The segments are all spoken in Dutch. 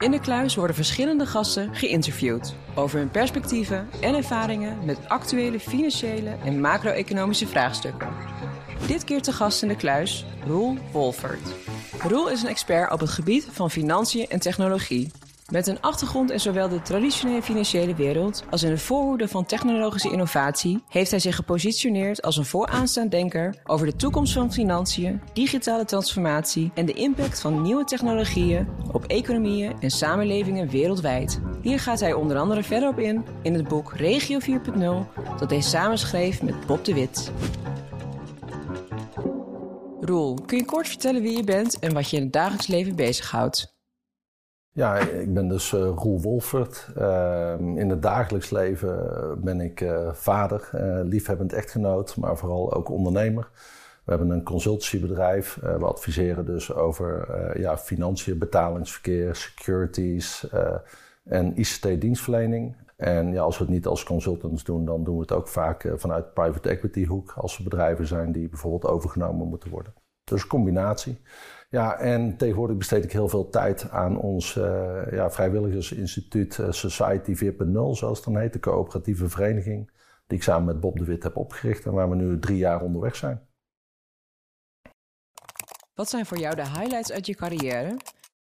In de kluis worden verschillende gasten geïnterviewd over hun perspectieven en ervaringen met actuele financiële en macro-economische vraagstukken. Dit keer te gast in de kluis Roel Wolfert. Roel is een expert op het gebied van financiën en technologie. Met een achtergrond in zowel de traditionele financiële wereld als in de voorhoede van technologische innovatie heeft hij zich gepositioneerd als een vooraanstaand denker over de toekomst van financiën, digitale transformatie en de impact van nieuwe technologieën op economieën en samenlevingen wereldwijd. Hier gaat hij onder andere verder op in het boek Regio 4.0 dat hij samenschreef met Bob de Wit. Roel, kun je kort vertellen wie je bent en wat je in het dagelijks leven bezighoudt? Ja, ik ben dus Roel Wolfert. In het dagelijks leven ben ik vader, liefhebbend echtgenoot, maar vooral ook ondernemer. We hebben een consultancybedrijf. We adviseren dus over financiën, betalingsverkeer, securities en ICT-dienstverlening. En ja, als we het niet als consultants doen, dan doen we het ook vaak vanuit private equity hoek. Als er bedrijven zijn die bijvoorbeeld overgenomen moeten worden. Dus een combinatie. Ja, en tegenwoordig besteed ik heel veel tijd aan ons vrijwilligersinstituut Society 4.0, zoals het dan heet, de coöperatieve vereniging, die ik samen met Bob de Wit heb opgericht en waar we nu 3 jaar onderweg zijn. Wat zijn voor jou de highlights uit je carrière?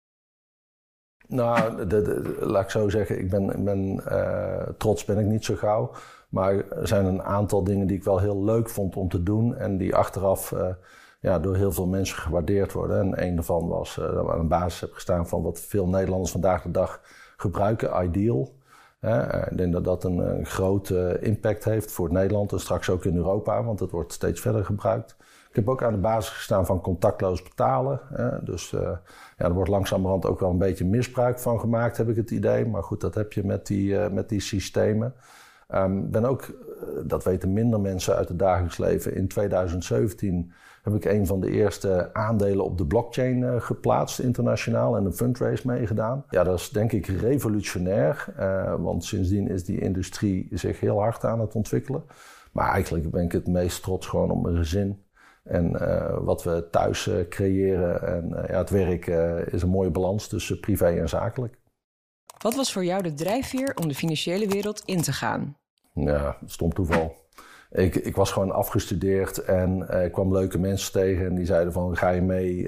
Nou, laat ik zo zeggen, ik ben trots ben ik niet zo gauw, maar er zijn een aantal dingen die ik wel heel leuk vond om te doen en die achteraf door heel veel mensen gewaardeerd worden. En een daarvan was dat we aan de basis heb gestaan van wat veel Nederlanders vandaag de dag gebruiken, Ideal. Ik denk dat dat een grote impact heeft voor Nederland en straks ook in Europa, want het wordt steeds verder gebruikt. Ik heb ook aan de basis gestaan van contactloos betalen. Dus er wordt langzamerhand ook wel een beetje misbruik van gemaakt, heb ik het idee. Maar goed, dat heb je met die systemen. Ben ook, dat weten minder mensen uit het dagelijks leven, in 2017 heb ik een van de eerste aandelen op de blockchain geplaatst internationaal en een fundraise meegedaan. Ja, dat is denk ik revolutionair, want sindsdien is die industrie zich heel hard aan het ontwikkelen. Maar eigenlijk ben ik het meest trots gewoon op mijn gezin en wat we thuis creëren. En het werk is een mooie balans tussen privé en zakelijk. Wat was voor jou de drijfveer om de financiële wereld in te gaan? Ja, stom toeval. Ik was gewoon afgestudeerd en ik kwam leuke mensen tegen en die zeiden van ga je mee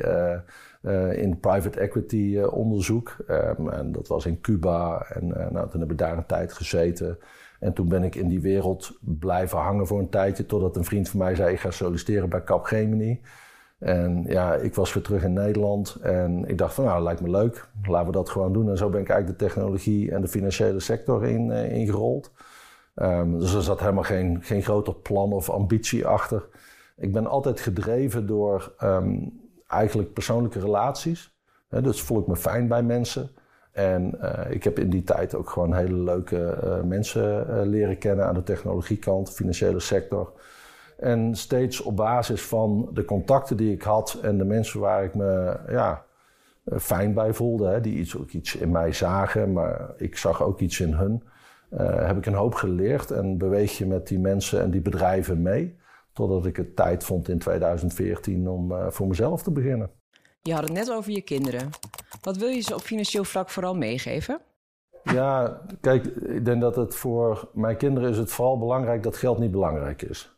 in private equity onderzoek. En dat was in Cuba en toen heb ik daar een tijd gezeten. En toen ben ik in die wereld blijven hangen voor een tijdje totdat een vriend van mij zei ik ga solliciteren bij Capgemini. En ja, ik was weer terug in Nederland en ik dacht van dat lijkt me leuk, laten we dat gewoon doen. En zo ben ik eigenlijk de technologie en de financiële sector ingerold. Dus er zat helemaal geen groter plan of ambitie achter. Ik ben altijd gedreven door eigenlijk persoonlijke relaties. Dus voel ik me fijn bij mensen. En ik heb in die tijd ook gewoon hele leuke mensen leren kennen aan de technologiekant, financiële sector. En steeds op basis van de contacten die ik had en de mensen waar ik me fijn bij voelde, die ook iets in mij zagen, maar ik zag ook iets in hun. Heb ik een hoop geleerd en beweeg je met die mensen en die bedrijven mee. Totdat ik het tijd vond in 2014 om voor mezelf te beginnen. Je had het net over je kinderen. Wat wil je ze op financieel vlak vooral meegeven? Ja, kijk, ik denk dat het voor mijn kinderen is het vooral belangrijk dat geld niet belangrijk is.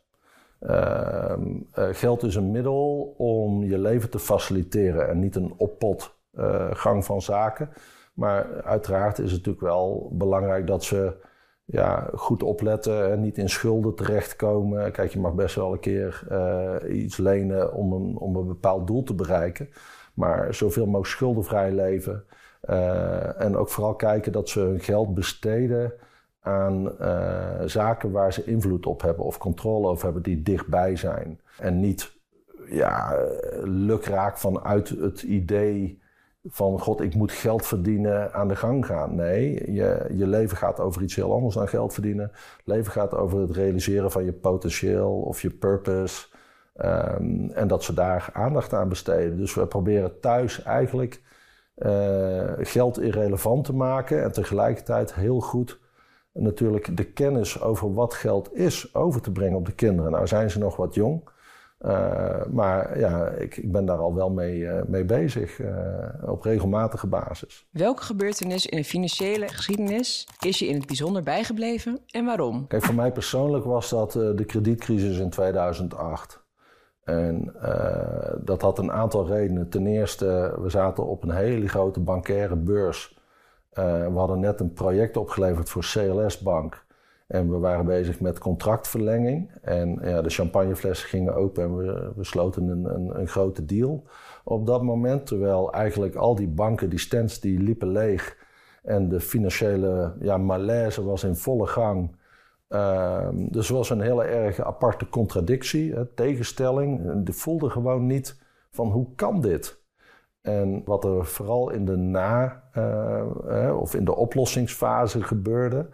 Geld is een middel om je leven te faciliteren en niet een oppotgang van zaken. Maar uiteraard is het natuurlijk wel belangrijk dat ze goed opletten en niet in schulden terechtkomen. Kijk, je mag best wel een keer iets lenen om een bepaald doel te bereiken. Maar zoveel mogelijk schuldenvrij leven. En ook vooral kijken dat ze hun geld besteden aan zaken waar ze invloed op hebben of controle over hebben die dichtbij zijn. En niet lukraak vanuit het idee van god, ik moet geld verdienen aan de gang gaan. Nee, je leven gaat over iets heel anders dan geld verdienen. Het leven gaat over het realiseren van je potentieel of je purpose. En dat ze daar aandacht aan besteden. Dus we proberen thuis eigenlijk geld irrelevant te maken. En tegelijkertijd heel goed natuurlijk de kennis over wat geld is over te brengen op de kinderen. Nou zijn ze nog wat jong. Maar ja, ik ben daar al wel mee bezig op regelmatige basis. Welke gebeurtenis in de financiële geschiedenis is je in het bijzonder bijgebleven en waarom? Kijk, voor mij persoonlijk was dat de kredietcrisis in 2008. En dat had een aantal redenen. Ten eerste, we zaten op een hele grote bankaire beurs. We hadden net een project opgeleverd voor CLS Bank. En we waren bezig met contractverlenging. En ja, de champagneflessen gingen open en we sloten een grote deal op dat moment. Terwijl eigenlijk al die banken, die stands, die liepen leeg. En de financiële malaise was in volle gang. Dus er was een hele erg aparte contradictie, tegenstelling. Je voelde gewoon niet van hoe kan dit? En wat er vooral in de of in de oplossingsfase gebeurde,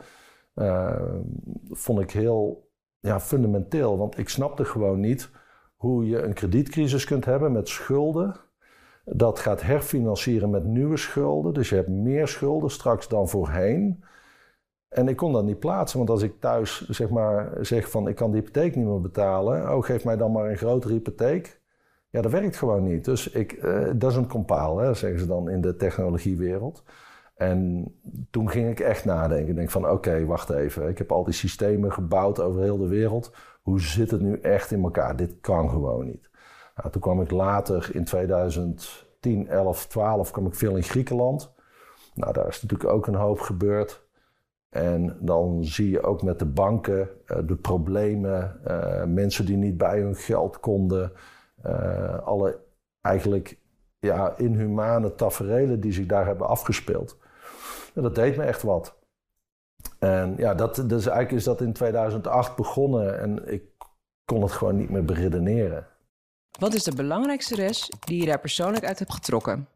vond ik heel fundamenteel. Want ik snapte gewoon niet hoe je een kredietcrisis kunt hebben met schulden. Dat gaat herfinancieren met nieuwe schulden. Dus je hebt meer schulden straks dan voorheen. En ik kon dat niet plaatsen, want als ik thuis zeg van ik kan de hypotheek niet meer betalen. Oh, geef mij dan maar een grotere hypotheek. Ja, dat werkt gewoon niet. Dus doesn't compile, zeggen ze dan in de technologiewereld. En toen ging ik echt nadenken. Ik denk van oké, wacht even. Ik heb al die systemen gebouwd over heel de wereld. Hoe zit het nu echt in elkaar? Dit kan gewoon niet. Nou, toen kwam ik later in 2010, 11, 12 kwam ik veel in Griekenland. Nou, daar is natuurlijk ook een hoop gebeurd. En dan zie je ook met de banken de problemen. Mensen die niet bij hun geld konden. Alle eigenlijk inhumane taferelen die zich daar hebben afgespeeld. En dat deed me echt wat. En ja, dus eigenlijk is dat in 2008 begonnen en ik kon het gewoon niet meer beredeneren. Wat is de belangrijkste les die je daar persoonlijk uit hebt getrokken?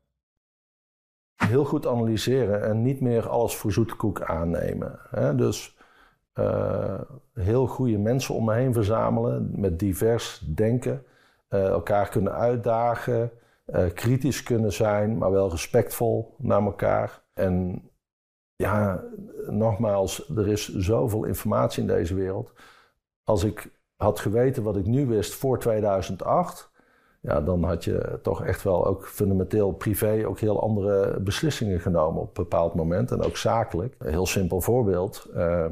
Heel goed analyseren en niet meer alles voor zoete koek aannemen. Dus heel goede mensen om me heen verzamelen met divers denken. Elkaar kunnen uitdagen, kritisch kunnen zijn, maar wel respectvol naar elkaar. En ja, nogmaals, er is zoveel informatie in deze wereld. Als ik had geweten wat ik nu wist voor 2008... ja, dan had je toch echt wel ook fundamenteel privé ook heel andere beslissingen genomen op een bepaald moment. En ook zakelijk. Een heel simpel voorbeeld.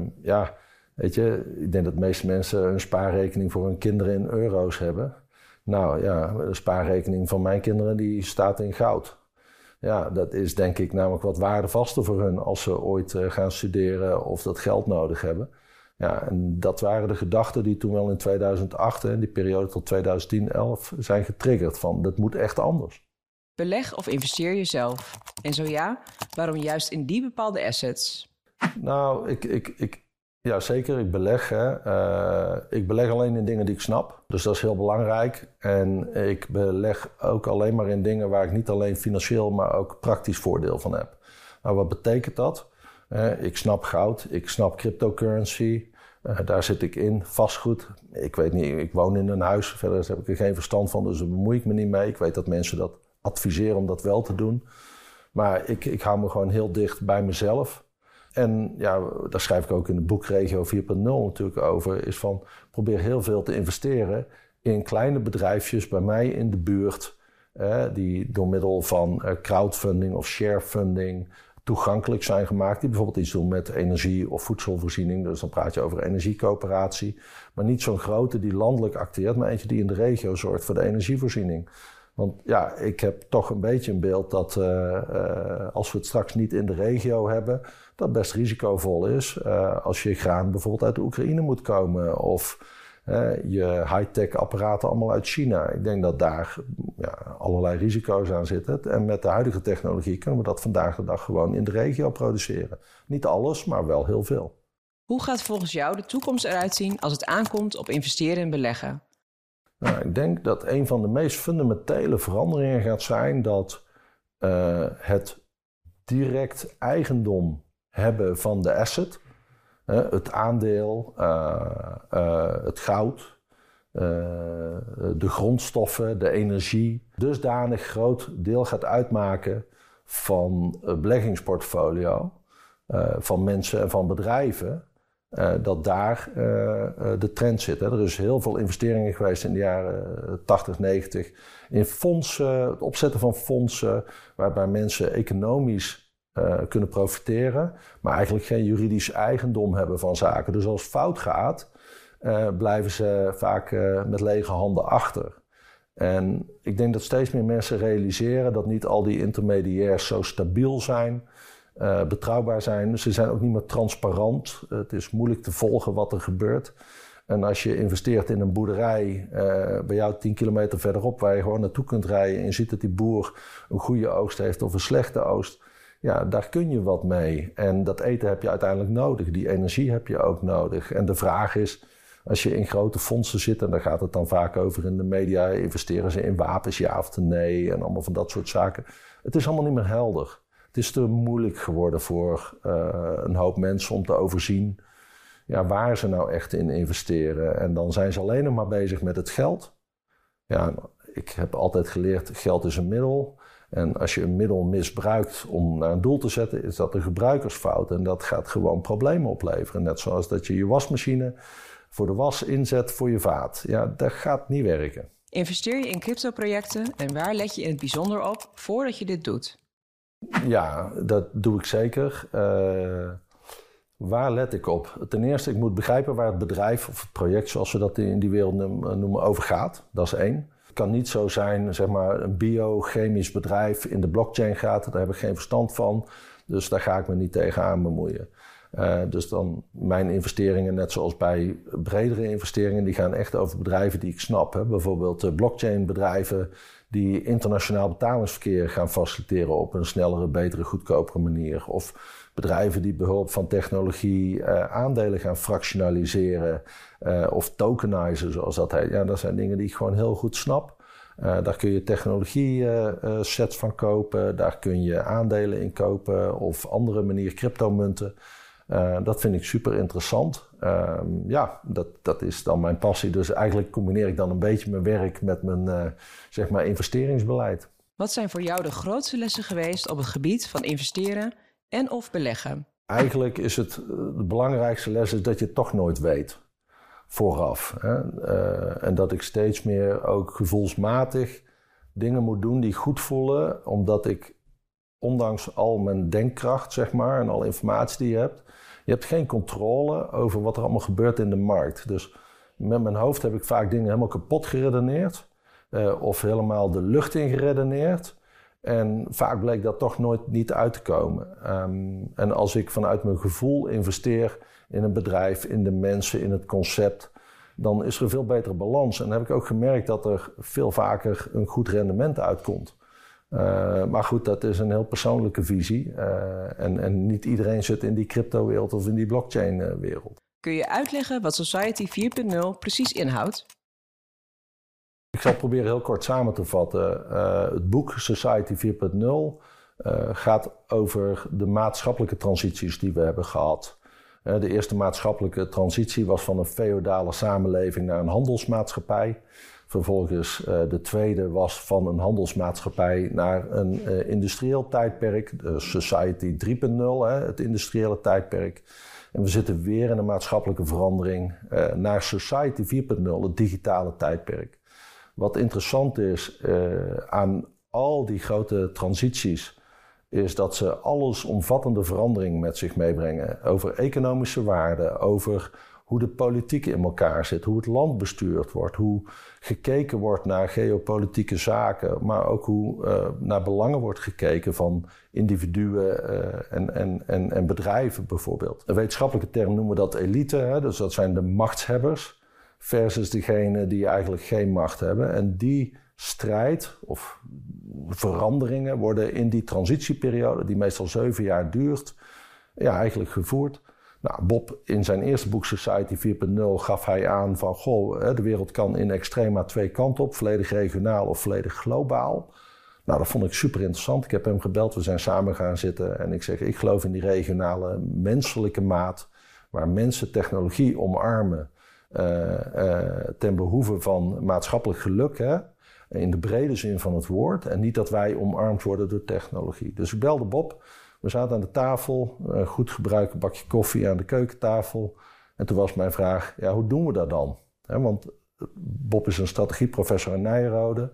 Weet je, ik denk dat de meeste mensen een spaarrekening voor hun kinderen in euro's hebben. Nou ja, de spaarrekening van mijn kinderen die staat in goud. Ja, dat is denk ik namelijk wat waardevaster voor hun als ze ooit gaan studeren of dat geld nodig hebben. Ja, en dat waren de gedachten die toen wel in 2008 en die periode tot 2010, 11 zijn getriggerd van dat moet echt anders. Beleg of investeer je zelf? En zo ja, waarom juist in die bepaalde assets? Nou, ja, zeker. Ik beleg. Ik beleg alleen in dingen die ik snap. Dus dat is heel belangrijk. En ik beleg ook alleen maar in dingen waar ik niet alleen financieel, maar ook praktisch voordeel van heb. Nou, wat betekent dat? Ik snap goud. Ik snap cryptocurrency. Daar zit ik in. Vastgoed. Ik weet niet, ik woon in een huis. Verder heb ik er geen verstand van, dus daar bemoei ik me niet mee. Ik weet dat mensen dat adviseren om dat wel te doen. Maar ik hou me gewoon heel dicht bij mezelf. En ja, daar schrijf ik ook in het boek Regio 4.0 natuurlijk over, is van probeer heel veel te investeren in kleine bedrijfjes bij mij in de buurt, die door middel van crowdfunding of sharefunding toegankelijk zijn gemaakt, die bijvoorbeeld iets doen met energie of voedselvoorziening. Dus dan praat je over energiecoöperatie. Maar niet zo'n grote die landelijk acteert, maar eentje die in de regio zorgt voor de energievoorziening. Want ja, ik heb toch een beetje een beeld dat als we het straks niet in de regio hebben, dat best risicovol is. Als je graan bijvoorbeeld uit de Oekraïne moet komen of je high-tech apparaten allemaal uit China. Ik denk dat daar allerlei risico's aan zitten. En met de huidige technologie kunnen we dat vandaag de dag gewoon in de regio produceren. Niet alles, maar wel heel veel. Hoe gaat volgens jou de toekomst eruit zien als het aankomt op investeren en beleggen? Nou, ik denk dat een van de meest fundamentele veranderingen gaat zijn dat het direct eigendom hebben van de asset, het aandeel, het goud, de grondstoffen, de energie, dusdanig groot deel gaat uitmaken van het beleggingsportfolio van mensen en van bedrijven, dat daar de trend zit. Hè. Er is heel veel investeringen geweest in de jaren 80, 90 in fondsen, het opzetten van fondsen waarbij mensen economisch kunnen profiteren, maar eigenlijk geen juridisch eigendom hebben van zaken. Dus als het fout gaat, blijven ze vaak met lege handen achter. En ik denk dat steeds meer mensen realiseren dat niet al die intermediairs zo stabiel zijn, betrouwbaar zijn. Ze zijn ook niet meer transparant. Het is moeilijk te volgen wat er gebeurt. En als je investeert in een boerderij bij jou 10 kilometer verderop, waar je gewoon naartoe kunt rijden en je ziet dat die boer een goede oogst heeft of een slechte oogst, ja, daar kun je wat mee. En dat eten heb je uiteindelijk nodig. Die energie heb je ook nodig. En de vraag is, als je in grote fondsen zit, en daar gaat het dan vaak over in de media, investeren ze in wapens, ja of nee, en allemaal van dat soort zaken. Het is allemaal niet meer helder. Het is te moeilijk geworden voor een hoop mensen om te overzien waar ze nou echt in investeren. En dan zijn ze alleen nog maar bezig met het geld. Ja, ik heb altijd geleerd, geld is een middel. En als je een middel misbruikt om naar een doel te zetten, is dat een gebruikersfout. En dat gaat gewoon problemen opleveren. Net zoals dat je wasmachine voor de was inzet voor je vaat. Ja, dat gaat niet werken. Investeer je in cryptoprojecten en waar let je in het bijzonder op voordat je dit doet? Ja, dat doe ik zeker. Waar let ik op? Ten eerste, ik moet begrijpen waar het bedrijf of het project, zoals we dat in die wereld noemen, over gaat. Dat is 1. Het kan niet zo zijn, zeg maar, een biochemisch bedrijf in de blockchain gaat. Daar heb ik geen verstand van. Dus daar ga ik me niet tegenaan bemoeien. Dus dan mijn investeringen, net zoals bij bredere investeringen, die gaan echt over bedrijven die ik snap. Hè. Bijvoorbeeld blockchain bedrijven die internationaal betalingsverkeer gaan faciliteren op een snellere, betere, goedkopere manier. Of bedrijven die behulp van technologie aandelen gaan fractionaliseren of tokenizen, zoals dat heet. Ja, dat zijn dingen die ik gewoon heel goed snap. Daar kun je technologie sets van kopen, daar kun je aandelen in kopen of andere manier cryptomunten. Dat vind ik super interessant. Dat is dan mijn passie. Dus eigenlijk combineer ik dan een beetje mijn werk met mijn zeg maar investeringsbeleid. Wat zijn voor jou de grootste lessen geweest op het gebied van investeren en of beleggen? Eigenlijk is het de belangrijkste les is dat je het toch nooit weet vooraf. Hè? En dat ik steeds meer ook gevoelsmatig dingen moet doen die goed voelen, omdat ik ondanks al mijn denkkracht, zeg maar, en alle informatie die je hebt geen controle over wat er allemaal gebeurt in de markt. Dus met mijn hoofd heb ik vaak dingen helemaal kapot geredeneerd of helemaal de lucht in geredeneerd. En vaak bleek dat toch nooit niet uit te komen. En als ik vanuit mijn gevoel investeer in een bedrijf, in de mensen, in het concept, dan is er een veel betere balans. En dan heb ik ook gemerkt dat er veel vaker een goed rendement uitkomt. Maar goed, dat is een heel persoonlijke visie. En niet iedereen zit in die crypto-wereld of in die blockchain-wereld. Kun je uitleggen wat Society 4.0 precies inhoudt? Ik zal proberen heel kort samen te vatten. Het boek Society 4.0 gaat over de maatschappelijke transities die we hebben gehad. De eerste maatschappelijke transitie was van een feodale samenleving naar een handelsmaatschappij. Vervolgens de tweede was van een handelsmaatschappij naar een industrieel tijdperk. De Society 3.0, het industriële tijdperk. En we zitten weer in een maatschappelijke verandering naar Society 4.0, het digitale tijdperk. Wat interessant is aan al die grote transities, is dat ze allesomvattende verandering met zich meebrengen. Over economische waarden, over hoe de politiek in elkaar zit, hoe het land bestuurd wordt, hoe gekeken wordt naar geopolitieke zaken, maar ook hoe naar belangen wordt gekeken van individuen en bedrijven bijvoorbeeld. Een wetenschappelijke term noemen we dat elite, hè? Dus dat zijn de machtshebbers versus degenen die eigenlijk geen macht hebben. En die strijd of veranderingen worden in die transitieperiode, die meestal 7 jaar duurt, eigenlijk gevoerd. Nou, Bob in zijn eerste boek Society 4.0 gaf hij aan van de wereld kan in extrema 2 kanten op, volledig regionaal of volledig globaal. Nou, dat vond ik super interessant. Ik heb hem gebeld, we zijn samen gaan zitten en ik zeg, ik geloof in die regionale menselijke maat, waar mensen technologie omarmen ten behoeve van maatschappelijk geluk, hè? In de brede zin van het woord, en niet dat wij omarmd worden door technologie. Dus ik belde Bob. We zaten aan de tafel, goed gebruikt, een bakje koffie aan de keukentafel. En toen was mijn vraag, ja, hoe doen we dat dan? Want Bob is een strategieprofessor in Nijrode.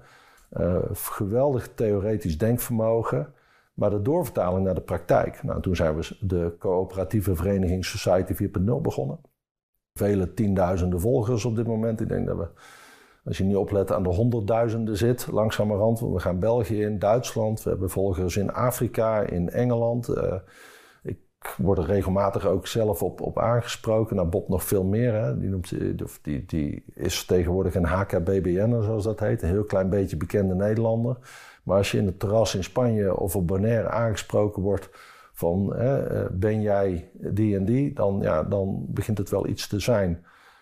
Geweldig theoretisch denkvermogen. Maar de doorvertaling naar de praktijk. Nou, toen zijn we de coöperatieve vereniging Society 4.0 begonnen. Vele tienduizenden volgers op dit moment. Ik denk dat we, als je niet oplet, aan de honderdduizenden zit, langzamerhand. We gaan België in, Duitsland. We hebben volgers in Afrika, in Engeland. Ik word er regelmatig ook zelf op aangesproken. Nou, Bob nog veel meer. Hè. Die is tegenwoordig een HKBBN'er, zoals dat heet. Een heel klein beetje bekende Nederlander. Maar als je in het terras in Spanje of op Bonaire aangesproken wordt van ben jij die en die, dan begint het wel iets te zijn.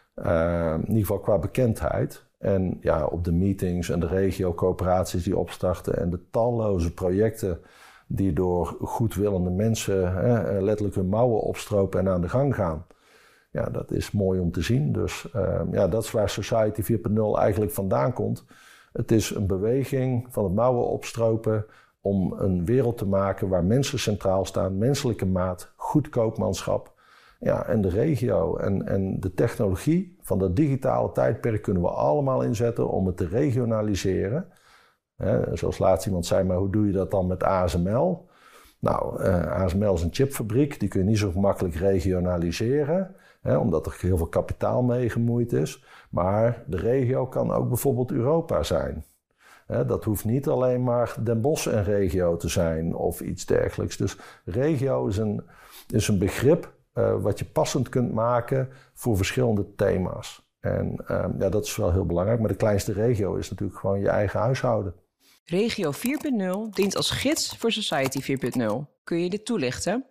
In ieder geval qua bekendheid. En ja, op de meetings en de regio-coöperaties die opstarten en de talloze projecten die door goedwillende mensen letterlijk hun mouwen opstropen en aan de gang gaan. Ja, dat is mooi om te zien. Dus dat is waar Society 4.0 eigenlijk vandaan komt. Het is een beweging van het mouwen opstropen om een wereld te maken waar mensen centraal staan, menselijke maat, goed koopmanschap. Ja, en de regio en de technologie van dat digitale tijdperk kunnen we allemaal inzetten om het te regionaliseren. Zoals laatst iemand zei, maar hoe doe je dat dan met ASML? Nou, ASML is een chipfabriek, die kun je niet zo makkelijk regionaliseren, omdat er heel veel kapitaal mee gemoeid is. Maar de regio kan ook bijvoorbeeld Europa zijn. Dat hoeft niet alleen maar Den Bosch een regio te zijn of iets dergelijks. Dus regio is een begrip wat je passend kunt maken voor verschillende thema's. En dat is wel heel belangrijk. Maar de kleinste regio is natuurlijk gewoon je eigen huishouden. Regio 4.0 dient als gids voor Society 4.0. Kun je dit toelichten?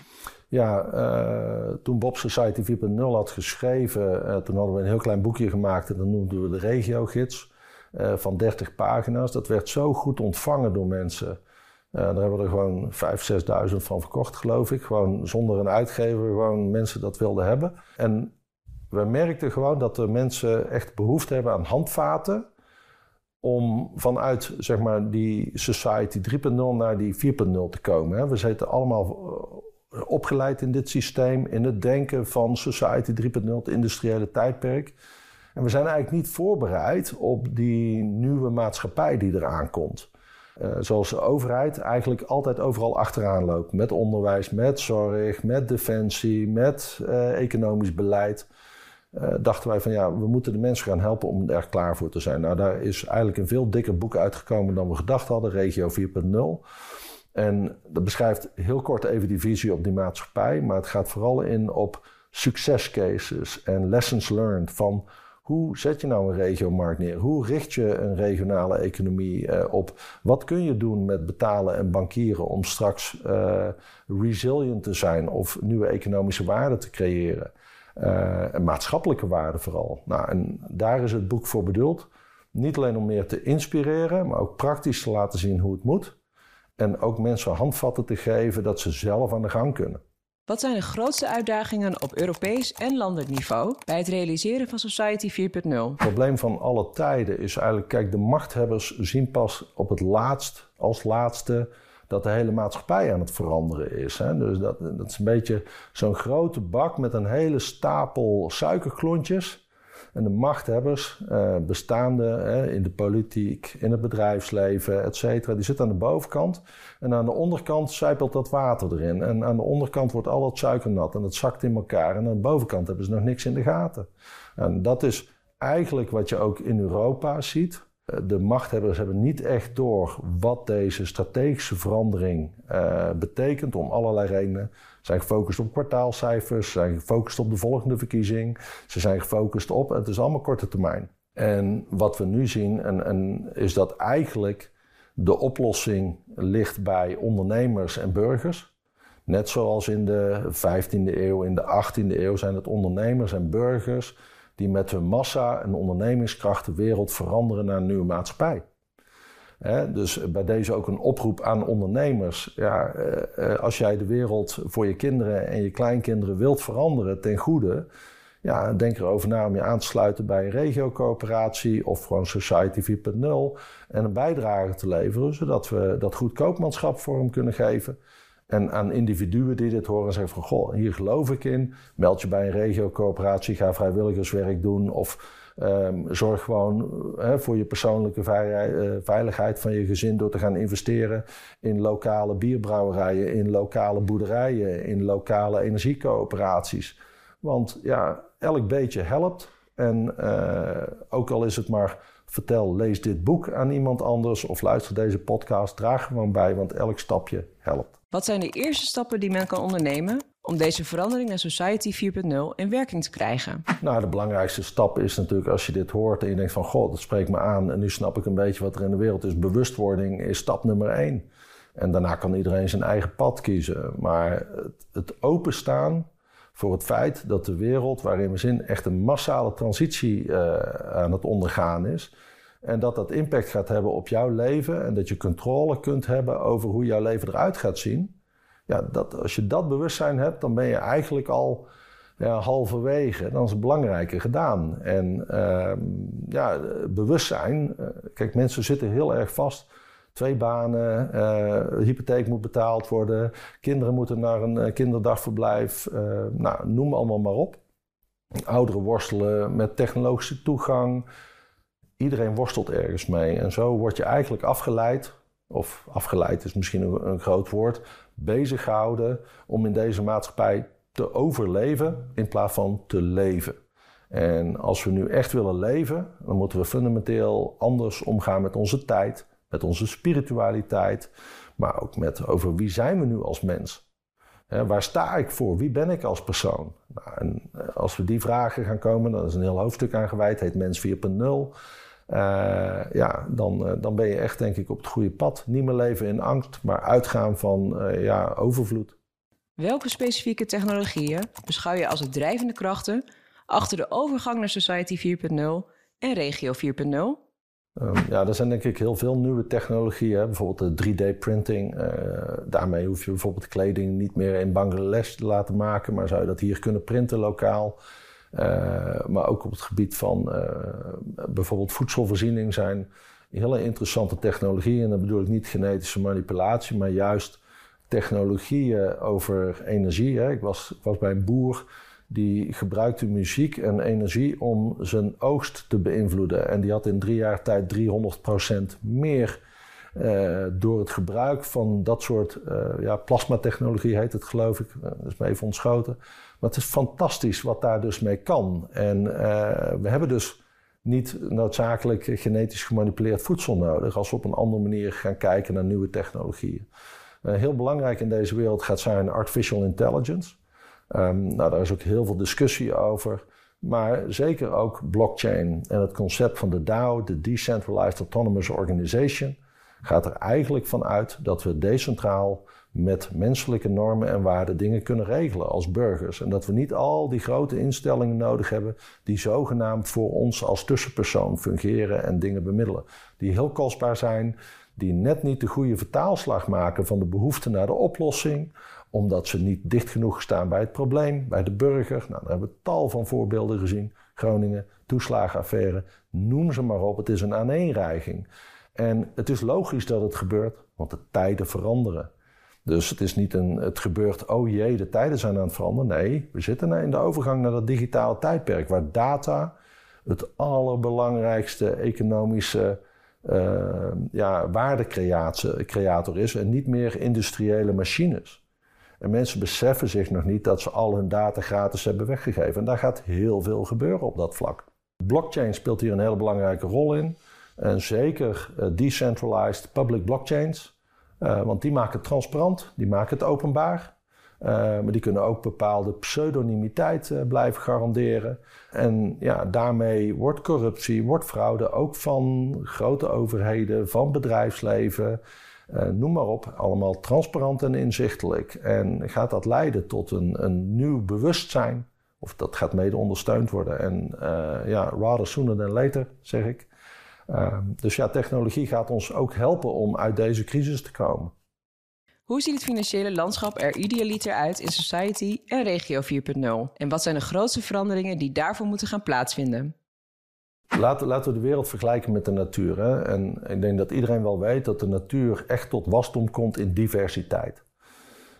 Ja, toen Bob Society 4.0 had geschreven, toen hadden we een heel klein boekje gemaakt en dat noemden we de regiogids van 30 pagina's. Dat werd zo goed ontvangen door mensen. Daar hebben we er gewoon 5.000, 6.000 van verkocht, geloof ik. Gewoon zonder een uitgever, gewoon mensen dat wilden hebben. En we merkten gewoon dat de mensen echt behoefte hebben aan handvaten om vanuit, zeg maar, die Society 3.0 naar die 4.0 te komen. We zitten allemaal opgeleid in dit systeem, in het denken van Society 3.0, het industriële tijdperk. En we zijn eigenlijk niet voorbereid op die nieuwe maatschappij die eraan komt. Zoals de overheid eigenlijk altijd overal achteraan loopt. Met onderwijs, met zorg, met defensie, met economisch beleid. Dachten wij van we moeten de mensen gaan helpen om er klaar voor te zijn. Nou, daar is eigenlijk een veel dikker boek uitgekomen dan we gedacht hadden, Regio 4.0. En dat beschrijft heel kort even die visie op die maatschappij. Maar het gaat vooral in op succescases en lessons learned. Van hoe zet je nou een regiomarkt neer? Hoe richt je een regionale economie op? Wat kun je doen met betalen en bankieren om straks resilient te zijn of nieuwe economische waarden te creëren? En maatschappelijke waarden vooral. Nou, en daar is het boek voor bedoeld. Niet alleen om meer te inspireren, maar ook praktisch te laten zien hoe het moet. En ook mensen handvatten te geven dat ze zelf aan de gang kunnen. Wat zijn de grootste uitdagingen op Europees en landelijk niveau bij het realiseren van Society 4.0? Het probleem van alle tijden is eigenlijk, kijk, de machthebbers zien pas op het laatst, als laatste, dat de hele maatschappij aan het veranderen is. Hè? Dus dat is een beetje zo'n grote bak met een hele stapel suikerklontjes. En de machthebbers, bestaande in de politiek, in het bedrijfsleven, et cetera, die zitten aan de bovenkant. En aan de onderkant sijpelt dat water erin. En aan de onderkant wordt al het suiker nat en het zakt in elkaar. En aan de bovenkant hebben ze nog niks in de gaten. En dat is eigenlijk wat je ook in Europa ziet. De machthebbers hebben niet echt door wat deze strategische verandering betekent om allerlei redenen. Ze zijn gefocust op kwartaalcijfers, ze zijn gefocust op de volgende verkiezing. Ze zijn gefocust op, het is allemaal korte termijn. En wat we nu zien is dat eigenlijk de oplossing ligt bij ondernemers en burgers. Net zoals in de 15e eeuw, in de 18e eeuw zijn het ondernemers en burgers die met hun massa en ondernemingskracht de wereld veranderen naar een nieuwe maatschappij. Dus bij deze ook een oproep aan ondernemers. Als jij de wereld voor je kinderen en je kleinkinderen wilt veranderen ten goede, denk erover na om je aan te sluiten bij een regiocoöperatie of gewoon Society 4.0 en een bijdrage te leveren, zodat we dat goed koopmanschap vorm kunnen geven. En aan individuen die dit horen zeggen van... goh, hier geloof ik in. Meld je bij een regiocoöperatie, ga vrijwilligerswerk doen... of zorg gewoon voor je persoonlijke veiligheid van je gezin... door te gaan investeren in lokale bierbrouwerijen... in lokale boerderijen, in lokale energiecoöperaties. Want ja, elk beetje helpt. En ook al is het maar... vertel, lees dit boek aan iemand anders... of luister deze podcast, draag gewoon bij... want elk stapje helpt. Wat zijn de eerste stappen die men kan ondernemen om deze verandering naar Society 4.0 in werking te krijgen? Nou, de belangrijkste stap is natuurlijk als je dit hoort en je denkt van... goh, dat spreekt me aan en nu snap ik een beetje wat er in de wereld is. Bewustwording is stap nummer 1. En daarna kan iedereen zijn eigen pad kiezen. Maar het openstaan voor het feit dat de wereld waarin we zijn echt een massale transitie aan het ondergaan is... En dat impact gaat hebben op jouw leven en dat je controle kunt hebben over hoe jouw leven eruit gaat zien. Ja, als je dat bewustzijn hebt, dan ben je eigenlijk al halverwege. Dan is het belangrijke gedaan. En bewustzijn. Kijk, mensen zitten heel erg vast. 2 banen, hypotheek moet betaald worden. Kinderen moeten naar een kinderdagverblijf. Noem allemaal maar op. Ouderen worstelen met technologische toegang. Iedereen worstelt ergens mee en zo word je eigenlijk afgeleid, of afgeleid is misschien een groot woord, bezig gehouden om in deze maatschappij te overleven in plaats van te leven. En als we nu echt willen leven, dan moeten we fundamenteel anders omgaan met onze tijd, met onze spiritualiteit, maar ook over wie zijn we nu als mens. Waar sta ik voor? Wie ben ik als persoon? Nou, en als we die vragen gaan komen, dan is een heel hoofdstuk aan gewijd, heet Mens 4.0. Dan ben je echt denk ik op het goede pad. Niet meer leven in angst, maar uitgaan van overvloed. Welke specifieke technologieën beschouw je als de drijvende krachten achter de overgang naar Society 4.0 en Regio 4.0? Er zijn denk ik heel veel nieuwe technologieën. Bijvoorbeeld de 3D-printing. Daarmee hoef je bijvoorbeeld kleding niet meer in Bangladesh te laten maken, maar zou je dat hier kunnen printen lokaal. Maar ook op het gebied van bijvoorbeeld voedselvoorziening zijn hele interessante technologieën. En dan bedoel ik niet genetische manipulatie, maar juist technologieën over energie. Hè. Ik was bij een boer die gebruikte muziek en energie om zijn oogst te beïnvloeden. En die had in 3 jaar tijd 300% meer door het gebruik van dat soort plasmatechnologie heet het geloof ik. Dat is me even ontschoten. Maar het is fantastisch wat daar dus mee kan. En we hebben dus niet noodzakelijk genetisch gemanipuleerd voedsel nodig als we op een andere manier gaan kijken naar nieuwe technologieën. Heel belangrijk in deze wereld gaat zijn artificial intelligence. Daar is ook heel veel discussie over. Maar zeker ook blockchain en het concept van de DAO, de Decentralized Autonomous Organization, gaat er eigenlijk van uit dat we decentraal met menselijke normen en waarden dingen kunnen regelen als burgers. En dat we niet al die grote instellingen nodig hebben die zogenaamd voor ons als tussenpersoon fungeren en dingen bemiddelen. Die heel kostbaar zijn, die net niet de goede vertaalslag maken van de behoefte naar de oplossing, omdat ze niet dicht genoeg staan bij het probleem, bij de burger. Nou, daar hebben we tal van voorbeelden gezien. Groningen, toeslagenaffaire, noem ze maar op. Het is een aaneenreiging. En het is logisch dat het gebeurt, want de tijden veranderen. Dus het is niet het gebeurt, oh jee, de tijden zijn aan het veranderen. Nee, we zitten in de overgang naar dat digitale tijdperk, waar data het allerbelangrijkste economische waardecreator is en niet meer industriële machines. En mensen beseffen zich nog niet dat ze al hun data gratis hebben weggegeven. En daar gaat heel veel gebeuren op dat vlak. Blockchain speelt hier een hele belangrijke rol in. En zeker decentralized public blockchains. Want die maken het transparant, die maken het openbaar. Maar die kunnen ook bepaalde pseudonimiteit blijven garanderen. En daarmee wordt corruptie, wordt fraude ook van grote overheden, van bedrijfsleven, noem maar op, allemaal transparant en inzichtelijk. En gaat dat leiden tot een nieuw bewustzijn, of dat gaat mede ondersteund worden. En rather sooner than later, zeg ik. Dus technologie gaat ons ook helpen om uit deze crisis te komen. Hoe ziet het financiële landschap er idealiter uit in Society en Regio 4.0? En wat zijn de grootste veranderingen die daarvoor moeten gaan plaatsvinden? Laten we de wereld vergelijken met de natuur. Hè? En ik denk dat iedereen wel weet dat de natuur echt tot wasdom komt in diversiteit.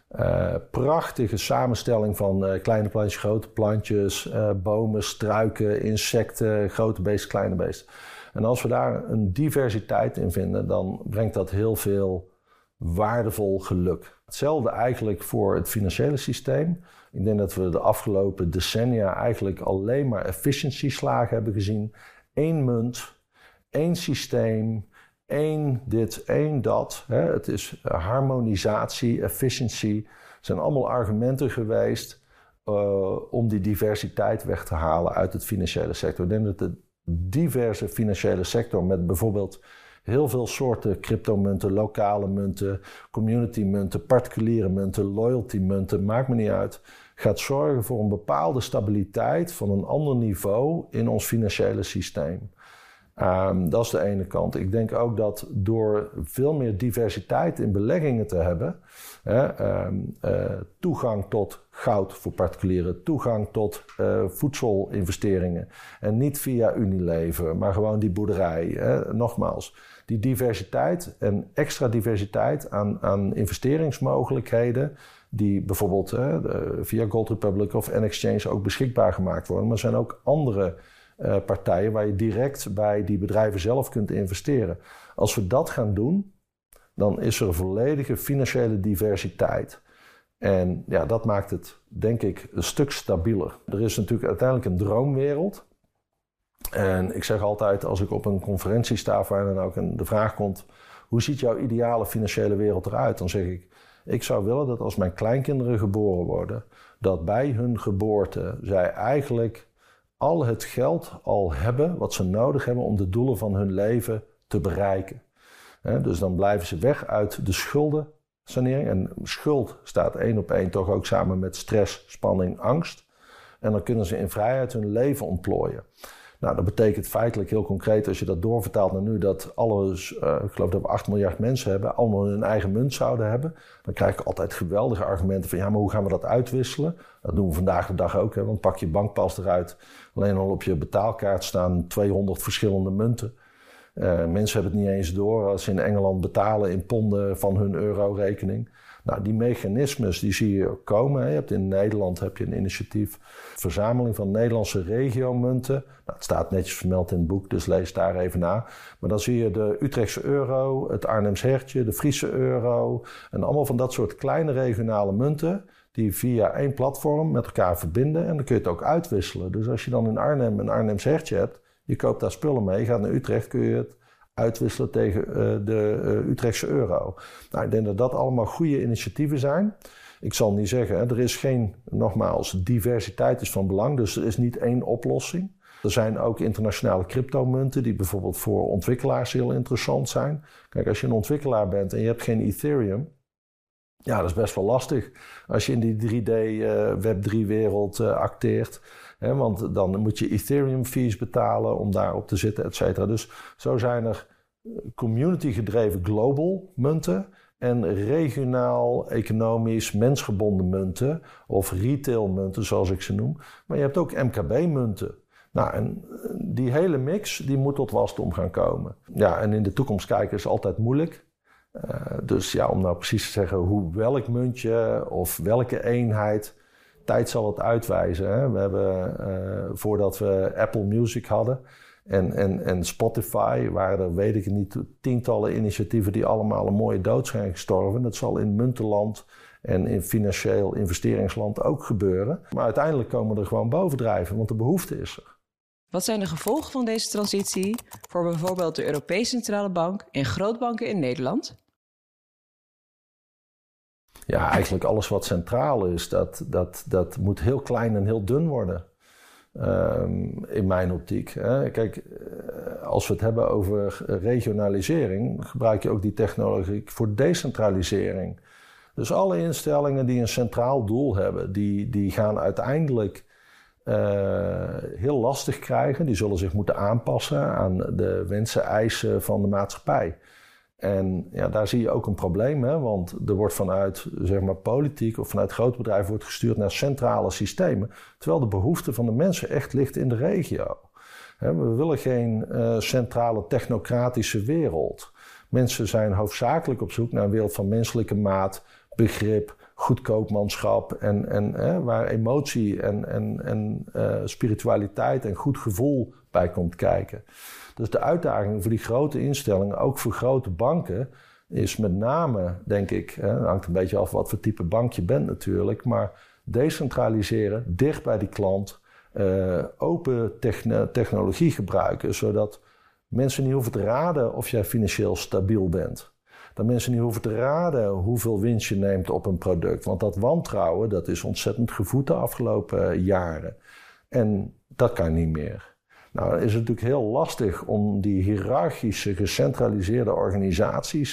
Prachtige samenstelling van kleine plantjes, grote plantjes, bomen, struiken, insecten, grote beesten, kleine beesten. En als we daar een diversiteit in vinden, dan brengt dat heel veel waardevol geluk. Hetzelfde eigenlijk voor het financiële systeem. Ik denk dat we de afgelopen decennia eigenlijk alleen maar efficiency-slagen hebben gezien. 1 munt, 1 systeem, 1 dit, 1 dat. Het is harmonisatie, efficiency. Het zijn allemaal argumenten geweest om die diversiteit weg te halen uit het financiële sector. Ik denk dat de diverse financiële sector met bijvoorbeeld heel veel soorten cryptomunten, lokale munten, community munten, particuliere munten, loyalty munten, maakt me niet uit, gaat zorgen voor een bepaalde stabiliteit van een ander niveau in ons financiële systeem. Dat is de ene kant. Ik denk ook dat door veel meer diversiteit in beleggingen te hebben, toegang tot goud voor particulieren, toegang tot voedselinvesteringen en niet via Unilever, maar gewoon die boerderij. Nogmaals, die diversiteit en extra diversiteit aan investeringsmogelijkheden die bijvoorbeeld via Gold Republic of N-Exchange ook beschikbaar gemaakt worden. Maar er zijn ook andere partijen waar je direct bij die bedrijven zelf kunt investeren. Als we dat gaan doen, dan is er een volledige financiële diversiteit. En ja, dat maakt het, denk ik, een stuk stabieler. Er is natuurlijk uiteindelijk een droomwereld. En ik zeg altijd, als ik op een conferentie sta waar dan ook de vraag komt, hoe ziet jouw ideale financiële wereld eruit? Dan zeg ik zou willen dat als mijn kleinkinderen geboren worden, dat bij hun geboorte zij eigenlijk al het geld al hebben wat ze nodig hebben om de doelen van hun leven te bereiken. Dus dan blijven ze weg uit de schuldensanering. En schuld staat 1 op 1 toch ook samen met stress, spanning, angst. En dan kunnen ze in vrijheid hun leven ontplooien. Nou, dat betekent feitelijk heel concreet, als je dat doorvertaalt naar nu, dat ik geloof dat we 8 miljard mensen hebben, allemaal hun eigen munt zouden hebben. Dan krijg ik altijd geweldige argumenten van, ja, maar hoe gaan we dat uitwisselen? Dat doen we vandaag de dag ook, want pak je bankpas eruit. Alleen al op je betaalkaart staan 200 verschillende munten. Mensen hebben het niet eens door als ze in Engeland betalen in ponden van hun eurorekening. Nou, die mechanismes die zie je komen. Je hebt in Nederland een initiatief, verzameling van Nederlandse regiomunten. Nou, het staat netjes vermeld in het boek, dus lees daar even na. Maar dan zie je de Utrechtse euro, het Arnhems hertje, de Friese euro. En allemaal van dat soort kleine regionale munten die via 1 platform met elkaar verbinden. En dan kun je het ook uitwisselen. Dus als je dan in Arnhem een Arnhems hertje hebt, je koopt daar spullen mee, je gaat naar Utrecht, kun je het uitwisselen tegen de Utrechtse euro. Nou, ik denk dat dat allemaal goede initiatieven zijn. Ik zal niet zeggen, er is geen, nogmaals, diversiteit is van belang, dus er is niet 1 oplossing. Er zijn ook internationale cryptomunten die bijvoorbeeld voor ontwikkelaars heel interessant zijn. Kijk, als je een ontwikkelaar bent en je hebt geen Ethereum, ja, dat is best wel lastig als je in die 3D Web3-wereld acteert. Want dan moet je Ethereum fees betalen om daarop te zitten, et cetera. Dus zo zijn er community-gedreven global munten en regionaal, economisch, mensgebonden munten of retail munten, zoals ik ze noem. Maar je hebt ook MKB-munten. Nou, en die hele mix die moet tot wasdom gaan komen. Ja, en in de toekomst kijken is altijd moeilijk. Dus ja, om nou precies te zeggen welk muntje of welke eenheid, tijd zal het uitwijzen. Hè? We hebben, voordat we Apple Music hadden en Spotify, waren er, weet ik niet, tientallen initiatieven die allemaal een mooie dood zijn gestorven. Dat zal in muntenland en in financieel investeringsland ook gebeuren. Maar uiteindelijk komen we er gewoon bovendrijven, want de behoefte is er. Wat zijn de gevolgen van deze transitie voor bijvoorbeeld de Europese Centrale Bank en grootbanken in Nederland? Ja, eigenlijk alles wat centraal is, dat moet heel klein en heel dun worden. In mijn optiek. Kijk, als we het hebben over regionalisering, gebruik je ook die technologie voor decentralisering. Dus alle instellingen die een centraal doel hebben, die gaan uiteindelijk heel lastig krijgen. Die zullen zich moeten aanpassen aan de wensen, eisen van de maatschappij. En ja, daar zie je ook een probleem, want er wordt vanuit politiek of vanuit grote bedrijven wordt gestuurd naar centrale systemen, terwijl de behoefte van de mensen echt ligt in de regio. We willen geen centrale technocratische wereld. Mensen zijn hoofdzakelijk op zoek naar een wereld van menselijke maat, begrip, goed koopmanschap en waar emotie en spiritualiteit en goed gevoel bij komt kijken. Dus de uitdaging voor die grote instellingen, ook voor grote banken, is met name, denk ik, het hangt een beetje af wat voor type bank je bent natuurlijk, maar decentraliseren, dicht bij die klant, open technologie gebruiken, zodat mensen niet hoeven te raden of jij financieel stabiel bent. Dat mensen niet hoeven te raden hoeveel winst je neemt op een product. Want dat wantrouwen, dat is ontzettend gevoed de afgelopen jaren. En dat kan niet meer. Nou, dan is het natuurlijk heel lastig om die hiërarchische, gecentraliseerde organisaties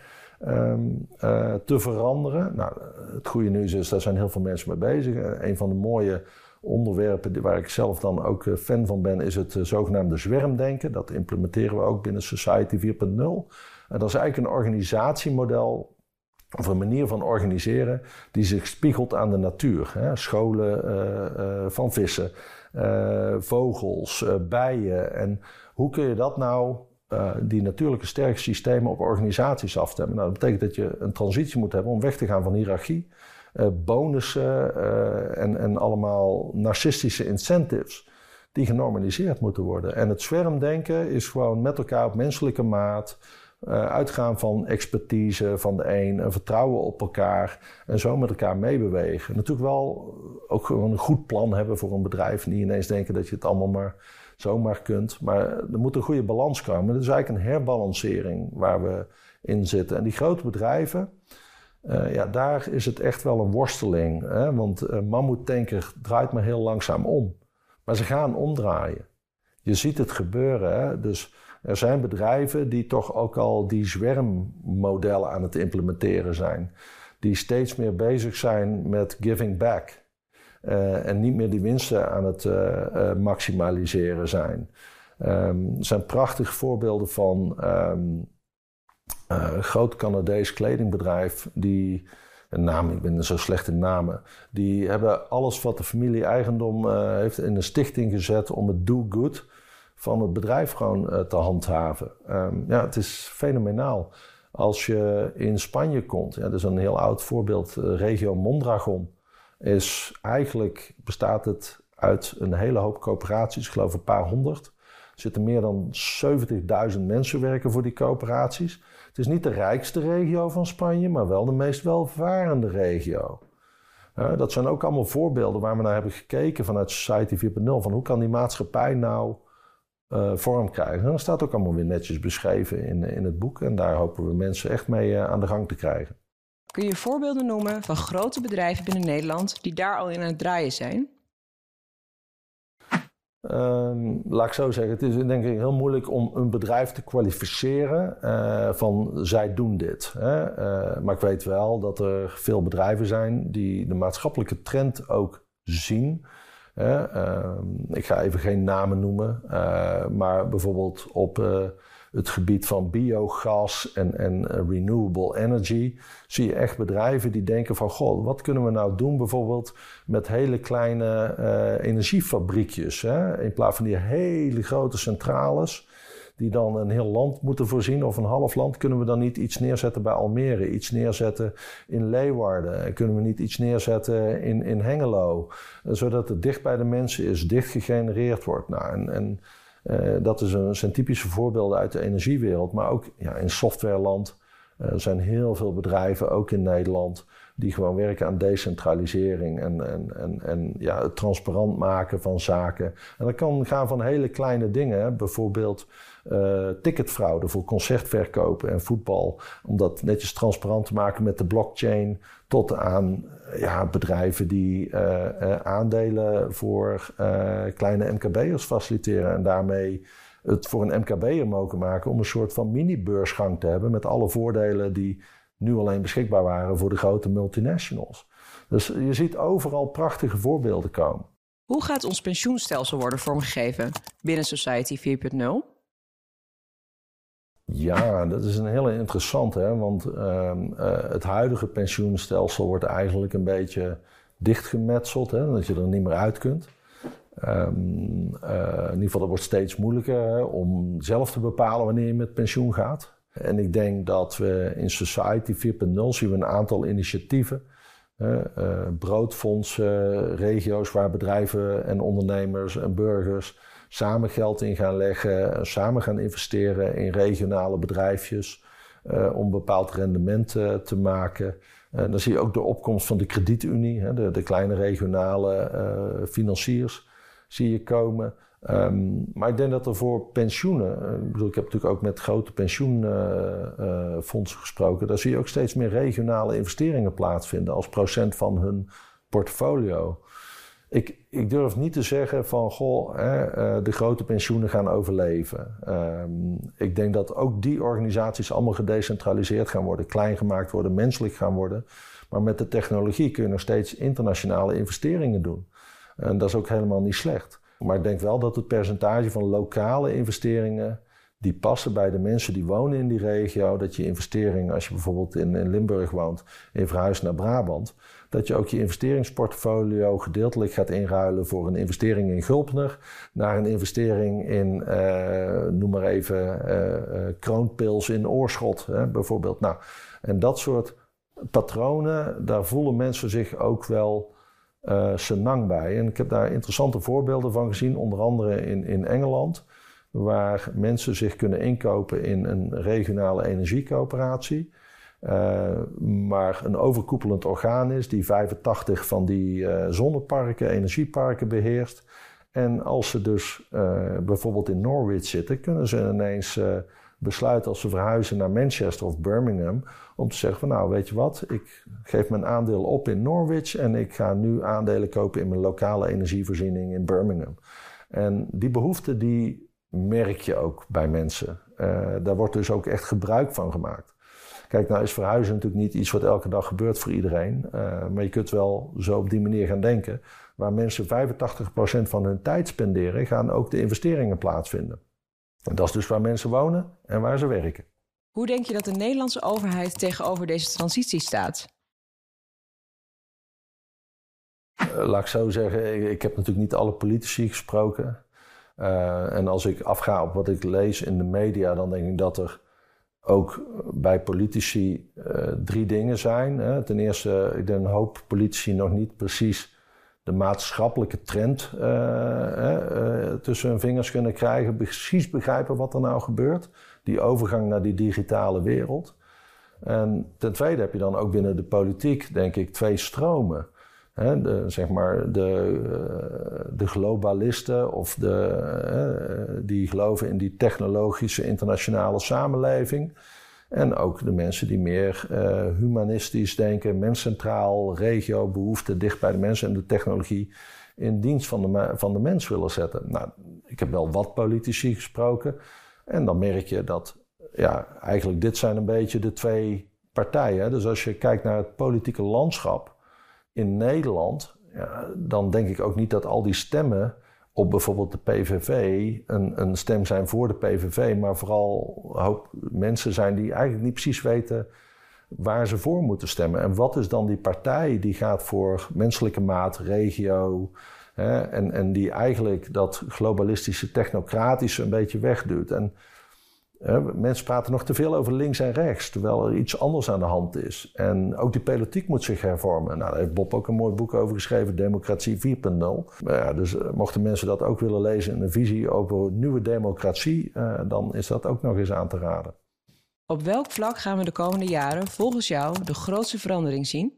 te veranderen. Nou, het goede nieuws is, daar zijn heel veel mensen mee bezig. Een van de mooie onderwerpen waar ik zelf dan ook fan van ben, is het zogenaamde zwermdenken. Dat implementeren we ook binnen Society 4.0. Dat is eigenlijk een organisatiemodel of een manier van organiseren die zich spiegelt aan de natuur. Hè? Scholen van vissen, vogels, bijen. En hoe kun je dat nou, die natuurlijke sterke systemen op organisaties afstemmen? Nou, dat betekent dat je een transitie moet hebben om weg te gaan van hiërarchie, bonussen en allemaal narcistische incentives die genormaliseerd moeten worden. En het zwermdenken is gewoon met elkaar op menselijke maat, uitgaan van expertise van de een, vertrouwen op elkaar en zo met elkaar meebewegen. Natuurlijk wel ook gewoon een goed plan hebben voor een bedrijf. Niet ineens denken dat je het allemaal maar zomaar kunt. Maar er moet een goede balans komen. Het is eigenlijk een herbalancering waar we in zitten. En die grote bedrijven, daar is het echt wel een worsteling. Hè? Want mammoetanker draait maar heel langzaam om. Maar ze gaan omdraaien. Je ziet het gebeuren. Hè? Dus er zijn bedrijven die toch ook al die zwermmodellen aan het implementeren zijn. Die steeds meer bezig zijn met giving back. En niet meer die winsten aan het maximaliseren zijn. Er zijn prachtige voorbeelden van een groot Canadees kledingbedrijf die, ik ben zo slecht in namen, die hebben alles wat de familie eigendom heeft in een stichting gezet om het do-good van het bedrijf gewoon te handhaven. Het is fenomenaal. Als je in Spanje komt, dat is een heel oud voorbeeld, regio Mondragon, bestaat het uit een hele hoop coöperaties, ik geloof een paar honderd. Er zitten meer dan 70.000 mensen werken voor die coöperaties. Het is niet de rijkste regio van Spanje, maar wel de meest welvarende regio. Dat zijn ook allemaal voorbeelden waar we naar hebben gekeken vanuit Society 4.0. Van hoe kan die maatschappij nou vorm krijgen. En dat staat ook allemaal weer netjes beschreven in het boek. En daar hopen we mensen echt mee aan de gang te krijgen. Kun je voorbeelden noemen van grote bedrijven binnen Nederland die daar al in aan het draaien zijn? Laat ik zo zeggen, het is denk ik heel moeilijk om een bedrijf te kwalificeren van zij doen dit. Maar ik weet wel dat er veel bedrijven zijn die de maatschappelijke trend ook zien. Ik ga even geen namen noemen, maar bijvoorbeeld op het gebied van biogas en renewable energy zie je echt bedrijven die denken van goh, wat kunnen we nou doen bijvoorbeeld met hele kleine energiefabriekjes. In plaats van die hele grote centrales die dan een heel land moeten voorzien of een half land, kunnen we dan niet iets neerzetten bij Almere, iets neerzetten in Leeuwarden, kunnen we niet iets neerzetten in Hengelo, zodat het dicht bij de mensen is, dicht gegenereerd wordt. Nou, dat zijn typische voorbeelden uit de energiewereld, maar ook in softwareland. Er zijn heel veel bedrijven, ook in Nederland, die gewoon werken aan decentralisering en het transparant maken van zaken. En dat kan gaan van hele kleine dingen, bijvoorbeeld ticketfraude voor concertverkopen en voetbal, om dat netjes transparant te maken met de blockchain, tot aan bedrijven die aandelen voor kleine MKB'ers faciliteren en daarmee het voor een MKB'er mogen maken om een soort van mini-beursgang te hebben met alle voordelen die nu alleen beschikbaar waren voor de grote multinationals. Dus je ziet overal prachtige voorbeelden komen. Hoe gaat ons pensioenstelsel worden vormgegeven binnen Society 4.0? Ja, dat is een hele interessante, want het huidige pensioenstelsel wordt eigenlijk een beetje dichtgemetseld, dat je er niet meer uit kunt. In ieder geval, dat wordt steeds moeilijker om zelf te bepalen wanneer je met pensioen gaat. En ik denk dat we in Society 4.0 zien we een aantal initiatieven broodfondsen, regio's waar bedrijven en ondernemers en burgers samen geld in gaan leggen, samen gaan investeren in regionale bedrijfjes om een bepaald rendement te maken. Dan zie je ook de opkomst van de kredietunie, de kleine regionale financiers zie je komen. Maar ik denk dat er voor pensioenen, ik heb natuurlijk ook met grote pensioenfondsen gesproken, daar zie je ook steeds meer regionale investeringen plaatsvinden als procent van hun portfolio. Ik durf niet te zeggen van, de grote pensioenen gaan overleven. Ik denk dat ook die organisaties allemaal gedecentraliseerd gaan worden, klein gemaakt worden, menselijk gaan worden. Maar met de technologie kun je nog steeds internationale investeringen doen. En dat is ook helemaal niet slecht. Maar ik denk wel dat het percentage van lokale investeringen die passen bij de mensen die wonen in die regio, dat je investeringen, als je bijvoorbeeld in Limburg woont en je verhuist naar Brabant, dat je ook je investeringsportfolio gedeeltelijk gaat inruilen voor een investering in Gulpner, naar een investering in, noem maar even, Kroonpils in Oorschot, bijvoorbeeld. Nou, en dat soort patronen, daar voelen mensen zich ook wel senang bij. En ik heb daar interessante voorbeelden van gezien, onder andere in Engeland, waar mensen zich kunnen inkopen in een regionale energiecoöperatie, maar een overkoepelend orgaan is die 85 van die zonneparken, energieparken beheerst. En als ze dus bijvoorbeeld in Norwich zitten, kunnen ze ineens besluiten als ze verhuizen naar Manchester of Birmingham om te zeggen van, nou, weet je wat, ik geef mijn aandeel op in Norwich en ik ga nu aandelen kopen in mijn lokale energievoorziening in Birmingham. En die behoefte die merk je ook bij mensen. Daar wordt dus ook echt gebruik van gemaakt. Kijk, nou is verhuizen natuurlijk niet iets wat elke dag gebeurt voor iedereen. Maar je kunt wel zo op die manier gaan denken. Waar mensen 85% van hun tijd spenderen, gaan ook de investeringen plaatsvinden. En dat is dus waar mensen wonen en waar ze werken. Hoe denk je dat de Nederlandse overheid tegenover deze transitie staat? Laat ik zo zeggen, ik heb natuurlijk niet alle politici gesproken. En als ik afga op wat ik lees in de media, dan denk ik dat er ook bij politici 3 dingen zijn. Ten eerste, ik denk een hoop politici nog niet precies de maatschappelijke trend tussen hun vingers kunnen krijgen. Precies begrijpen wat er nou gebeurt. Die overgang naar die digitale wereld. En ten tweede heb je dan ook binnen de politiek, denk ik, 2 stromen. De globalisten of die geloven in die technologische internationale samenleving. En ook de mensen die meer humanistisch denken, menscentraal, regio, behoefte dicht bij de mensen en de technologie in dienst van de mens willen zetten. Nou, ik heb wel wat politici gesproken en dan merk je dat, eigenlijk dit zijn een beetje de 2 partijen. Dus als je kijkt naar het politieke landschap in Nederland, dan denk ik ook niet dat al die stemmen op bijvoorbeeld de PVV een stem zijn voor de PVV, maar vooral een hoop mensen zijn die eigenlijk niet precies weten waar ze voor moeten stemmen. En wat is dan die partij die gaat voor menselijke maat, regio, en die eigenlijk dat globalistische, technocratische een beetje wegduwt. En mensen praten nog te veel over links en rechts, terwijl er iets anders aan de hand is. En ook die politiek moet zich hervormen. Nou, daar heeft Bob ook een mooi boek over geschreven, Democratie 4.0. Dus mochten mensen dat ook willen lezen in een visie over nieuwe democratie, dan is dat ook nog eens aan te raden. Op welk vlak gaan we de komende jaren volgens jou de grootste verandering zien?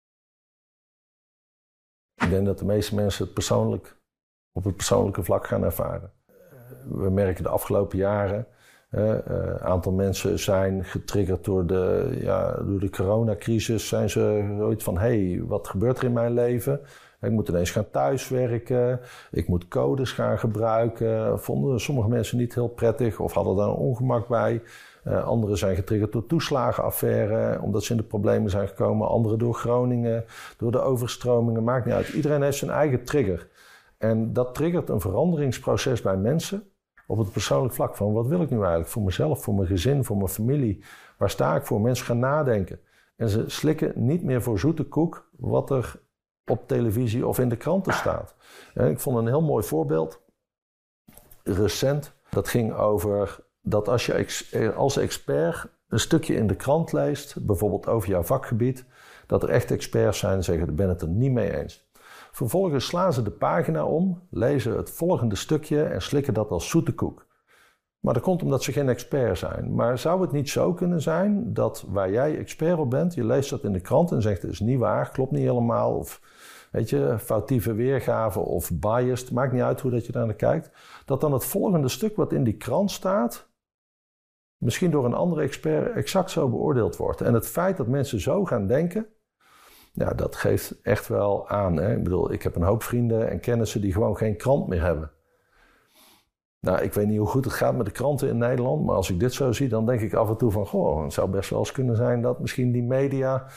Ik denk dat de meeste mensen het op het persoonlijke vlak gaan ervaren. We merken de afgelopen jaren, een aantal mensen zijn getriggerd door de coronacrisis. Zijn ze zoiets van, wat gebeurt er in mijn leven? Ik moet ineens gaan thuiswerken. Ik moet codes gaan gebruiken. Vonden sommige mensen niet heel prettig of hadden daar een ongemak bij. Anderen zijn getriggerd door toeslagenaffaire, omdat ze in de problemen zijn gekomen. Anderen door Groningen, door de overstromingen. Maakt niet uit. Iedereen heeft zijn eigen trigger. En dat triggert een veranderingsproces bij mensen op het persoonlijk vlak van, wat wil ik nu eigenlijk voor mezelf, voor mijn gezin, voor mijn familie? Waar sta ik voor? Mensen gaan nadenken. En ze slikken niet meer voor zoete koek wat er op televisie of in de kranten staat. En ik vond een heel mooi voorbeeld, recent. Dat ging over dat als je als expert een stukje in de krant leest, bijvoorbeeld over jouw vakgebied, dat er echt experts zijn en zeggen, ik ben het er niet mee eens. Vervolgens slaan ze de pagina om, lezen het volgende stukje en slikken dat als zoete koek. Maar dat komt omdat ze geen expert zijn. Maar zou het niet zo kunnen zijn dat waar jij expert op bent, je leest dat in de krant en zegt het is niet waar, klopt niet helemaal, of weet je, foutieve weergave of biased, maakt niet uit hoe dat je daar naar kijkt, dat dan het volgende stuk wat in die krant staat, misschien door een andere expert exact zo beoordeeld wordt. En het feit dat mensen zo gaan denken, ja, dat geeft echt wel aan. Hè? Ik bedoel, ik heb een hoop vrienden en kennissen die gewoon geen krant meer hebben. Nou, ik weet niet hoe goed het gaat met de kranten in Nederland, maar als ik dit zo zie, dan denk ik af en toe van, goh, het zou best wel eens kunnen zijn dat misschien die media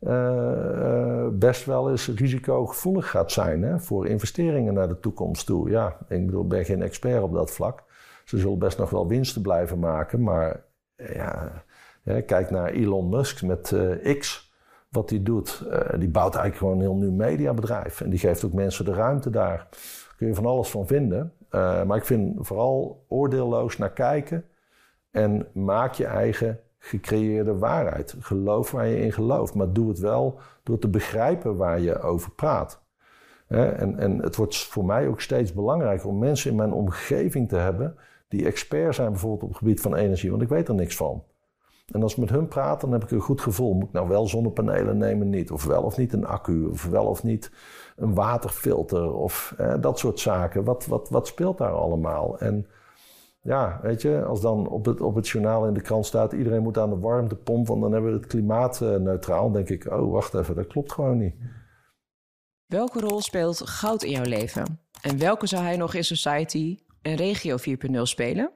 best wel eens risicogevoelig gaat zijn, hè, voor investeringen naar de toekomst toe. Ja, ik bedoel, ik ben geen expert op dat vlak. Ze zullen best nog wel winsten blijven maken, maar ja, kijk naar Elon Musk met X. Wat hij doet, die bouwt eigenlijk gewoon een heel nieuw mediabedrijf. En die geeft ook mensen de ruimte daar. Daar kun je van alles van vinden. Maar ik vind vooral oordeelloos naar kijken. En maak je eigen gecreëerde waarheid. Geloof waar je in gelooft. Maar doe het wel door te begrijpen waar je over praat. En het wordt voor mij ook steeds belangrijker om mensen in mijn omgeving te hebben die expert zijn bijvoorbeeld op het gebied van energie. Want ik weet er niks van. En als ik met hun praat, dan heb ik een goed gevoel. Moet ik nou wel zonnepanelen nemen, niet? Of wel of niet een accu? Of wel of niet een waterfilter? Of dat soort zaken. Wat speelt daar allemaal? En ja, weet je, als dan op het journaal in de krant staat, iedereen moet aan de warmtepomp, want dan hebben we het klimaatneutraal. Dan denk ik, oh, wacht even, dat klopt gewoon niet. Welke rol speelt goud in jouw leven? En welke zou hij nog in Society en Regio 4.0 spelen?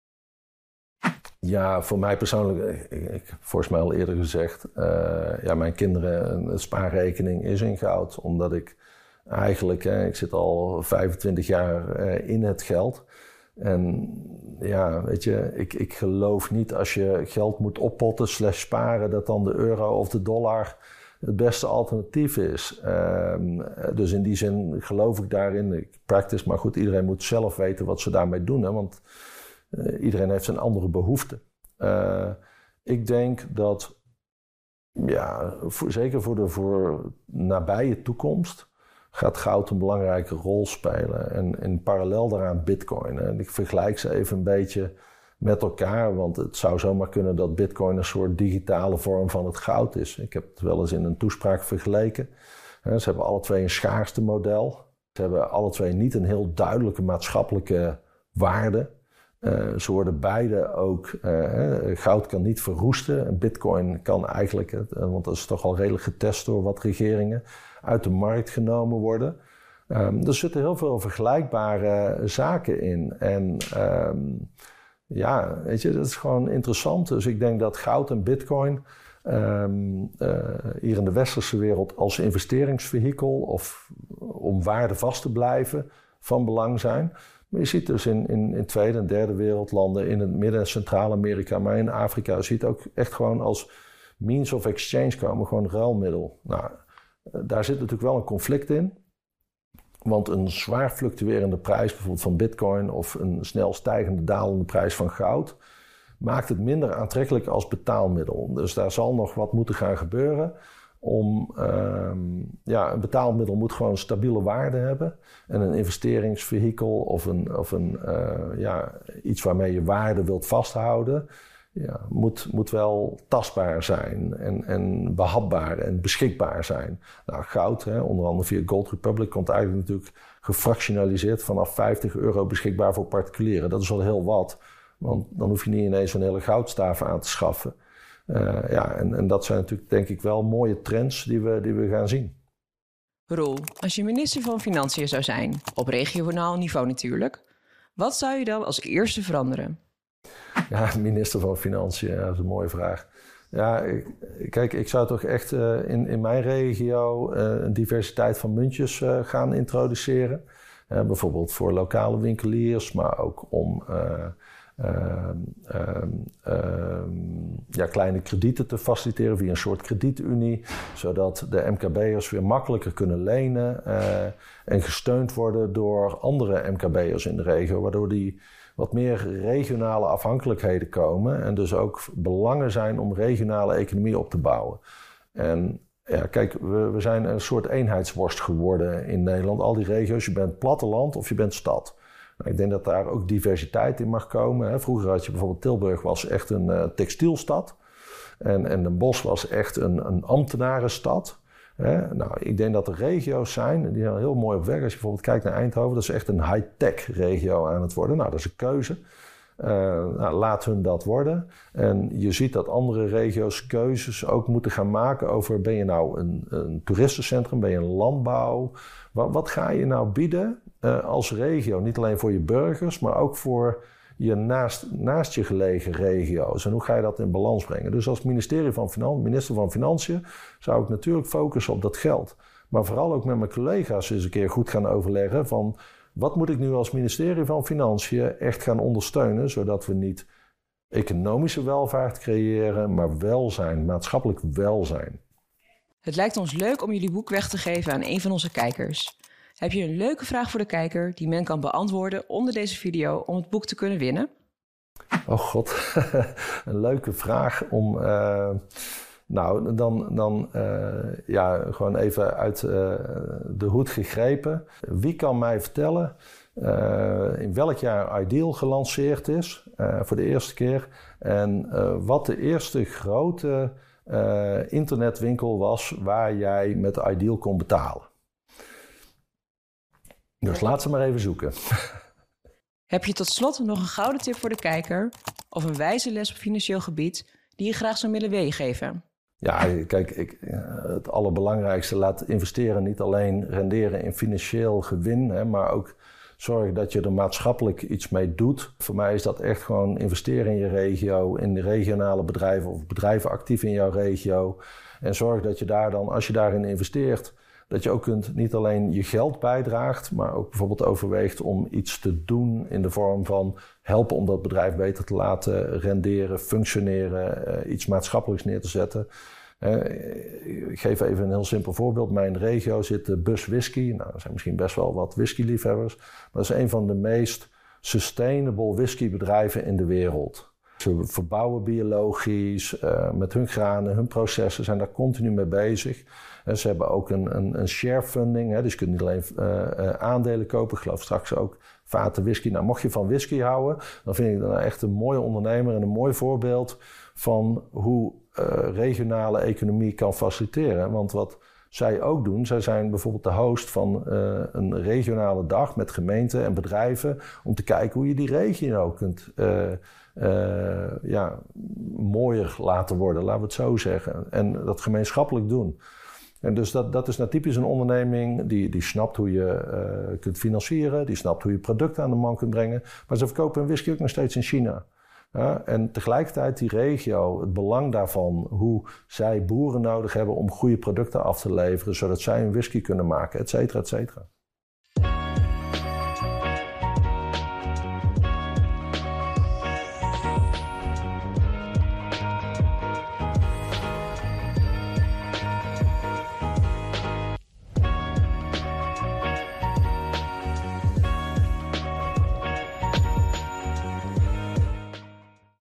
Ja, voor mij persoonlijk, ik heb volgens mij al eerder gezegd, mijn kinderen, een spaarrekening is in goud. Omdat ik eigenlijk, ik zit al 25 jaar in het geld. En ja, weet je, ik geloof niet als je geld moet oppotten / sparen, dat dan de euro of de dollar het beste alternatief is. Dus in die zin geloof ik daarin. Ik practice, maar goed, iedereen moet zelf weten wat ze daarmee doen. Hè, want iedereen heeft zijn andere behoeften. Ik denk dat, ja, zeker voor nabije toekomst, gaat goud een belangrijke rol spelen. En in parallel daaraan Bitcoin. En ik vergelijk ze even een beetje met elkaar, want het zou zomaar kunnen dat Bitcoin een soort digitale vorm van het goud is. Ik heb het wel eens in een toespraak vergeleken. Ze hebben alle twee een schaarste model. Ze hebben alle twee niet een heel duidelijke maatschappelijke waarde. Ze worden beide ook, goud kan niet verroesten. En Bitcoin kan eigenlijk, want dat is toch al redelijk getest door wat regeringen, uit de markt genomen worden. Er zitten heel veel vergelijkbare zaken in. En ja, weet je, dat is gewoon interessant. Dus ik denk dat goud en Bitcoin hier in de westerse wereld als investeringsvehikel of om waarde vast te blijven van belang zijn. Maar je ziet dus in tweede en derde wereldlanden, in het Midden- en Centraal-Amerika, maar in Afrika, je ziet ook echt gewoon als means of exchange komen, gewoon ruilmiddel. Nou, daar zit natuurlijk wel een conflict in. Want een zwaar fluctuerende prijs, bijvoorbeeld van Bitcoin, of een snel stijgende, dalende prijs van goud, maakt het minder aantrekkelijk als betaalmiddel. Dus daar zal nog wat moeten gaan gebeuren. Een betaalmiddel moet gewoon een stabiele waarde hebben. En een investeringsvehikel of iets waarmee je waarde wilt vasthouden, ja, moet wel tastbaar zijn en behapbaar en beschikbaar zijn. Nou, goud, onder andere via Gold Republic, komt eigenlijk natuurlijk gefractionaliseerd vanaf €50 beschikbaar voor particulieren. Dat is al heel wat, want dan hoef je niet ineens een hele goudstaaf aan te schaffen. En dat zijn natuurlijk, denk ik, wel mooie trends die we gaan zien. Roel, als je minister van Financiën zou zijn, op regionaal niveau natuurlijk, wat zou je dan als eerste veranderen? Ja, minister van Financiën, dat is een mooie vraag. Ja, ik zou toch echt in mijn regio een diversiteit van muntjes gaan introduceren. Bijvoorbeeld voor lokale winkeliers, maar ook om kleine kredieten te faciliteren via een soort kredietunie, zodat de MKB'ers weer makkelijker kunnen lenen en gesteund worden door andere MKB'ers in de regio, waardoor die wat meer regionale afhankelijkheden komen en dus ook belangen zijn om regionale economie op te bouwen. En Ja, kijk, we zijn een soort eenheidsworst geworden in Nederland. Al die regio's, je bent platteland of je bent stad. Nou, ik denk dat daar ook diversiteit in mag komen. Hè. Vroeger had je bijvoorbeeld Tilburg was echt een textielstad. En Den Bosch was echt een ambtenarenstad. Hè. Nou, ik denk dat er regio's zijn, die zijn heel mooi op weg. Als je bijvoorbeeld kijkt naar Eindhoven, dat is echt een high-tech regio aan het worden. Nou, dat is een keuze. Laat hun dat worden. En je ziet dat andere regio's keuzes ook moeten gaan maken over... ben je nou een toeristencentrum, ben je een landbouw? Wat ga je nou bieden als regio? Niet alleen voor je burgers, maar ook voor je naast je gelegen regio's. En hoe ga je dat in balans brengen? Dus als minister van Financiën zou ik natuurlijk focussen op dat geld. Maar vooral ook met mijn collega's eens een keer goed gaan overleggen van... wat moet ik nu als ministerie van Financiën echt gaan ondersteunen... zodat we niet economische welvaart creëren, maar welzijn, maatschappelijk welzijn. Het lijkt ons leuk om jullie boek weg te geven aan een van onze kijkers. Heb je een leuke vraag voor de kijker die men kan beantwoorden onder deze video om het boek te kunnen winnen? Oh god, een leuke vraag om... Nou, dan gewoon even uit de hoed gegrepen. Wie kan mij vertellen in welk jaar Ideal gelanceerd is voor de eerste keer... en wat de eerste grote internetwinkel was waar jij met Ideal kon betalen? Dus laat ze maar even zoeken. Heb je tot slot nog een gouden tip voor de kijker... of een wijze les op financieel gebied die je graag zou willen meegeven? Ja, kijk, het allerbelangrijkste, laat investeren niet alleen renderen in financieel gewin, hè, maar ook zorgen dat je er maatschappelijk iets mee doet. Voor mij is dat echt gewoon investeren in je regio, in de regionale bedrijven of bedrijven actief in jouw regio. En zorg dat je daar dan, als je daarin investeert, dat je ook niet alleen je geld bijdraagt, maar ook bijvoorbeeld overweegt om iets te doen in de vorm van helpen om dat bedrijf beter te laten renderen, functioneren, iets maatschappelijks neer te zetten. Ik geef even een heel simpel voorbeeld. Mijn regio zit de Bus Whisky. Nou, er zijn misschien best wel wat whiskyliefhebbers. Maar dat is een van de meest sustainable whiskybedrijven in de wereld. Ze verbouwen biologisch, met hun granen, hun processen, zijn daar continu mee bezig. En ze hebben ook een share funding, dus je kunt niet alleen aandelen kopen, ik geloof straks ook vaten whisky. Nou, mocht je van whisky houden, dan vind ik dat echt een mooie ondernemer en een mooi voorbeeld van hoe regionale economie kan faciliteren. Want wat zij ook doen, zij zijn bijvoorbeeld de host van een regionale dag met gemeenten en bedrijven om te kijken hoe je die regio kunt mooier laten worden, laten we het zo zeggen. En dat gemeenschappelijk doen. En dus dat is nou typisch een onderneming die snapt hoe je kunt financieren, die snapt hoe je producten aan de man kunt brengen. Maar ze verkopen hun whisky ook nog steeds in China. Ja, en tegelijkertijd die regio, het belang daarvan, hoe zij boeren nodig hebben om goede producten af te leveren, zodat zij hun whisky kunnen maken, et cetera, et cetera.